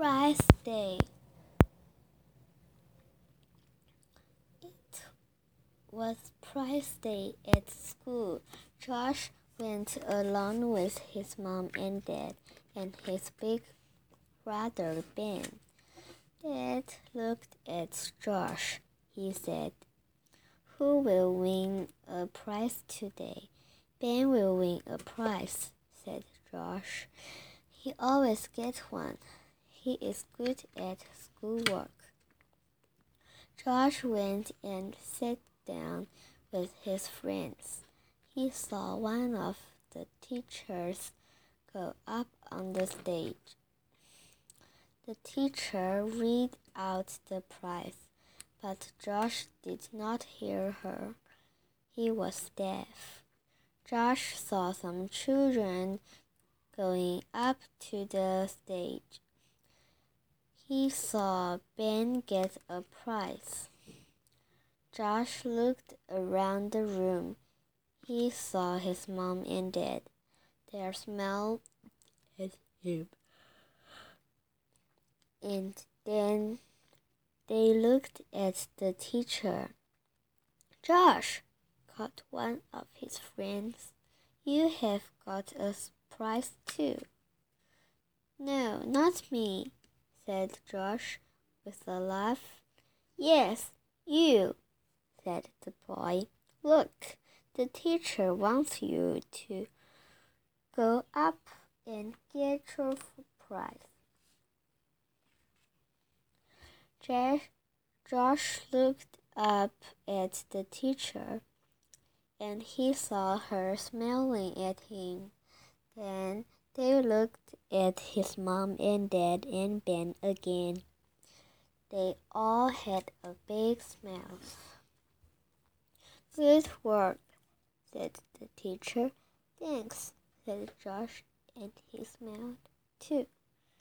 Prize Day. It was prize day at school. Josh went along with his mom and dad and his big brother Ben. Dad looked at Josh. He said, "Who will win a prize today?" "Ben will win a prize," said Josh. "He always gets one. He is good at schoolwork." Josh went and sat down with his friends. He saw one of the teachers go up on the stage. The teacher read out the prize, but Josh did not hear her. He was deaf. Josh saw some children going up to the stage. He saw Ben get a prize. Josh looked around the room. He saw his mom and dad. They smiled at him. And then they looked at the teacher. "Josh," called one of his friends, "you have got a prize too." "No, not me," said Josh with a laugh. "Yes, you," said the boy. "Look, the teacher wants you to go up and get your prize." Josh looked up at the teacher, and he saw her smiling at him. Then they looked at his mom and dad and Ben again. They all had a big smile. "Good work," said the teacher. "Thanks," said Josh, and he smiled too.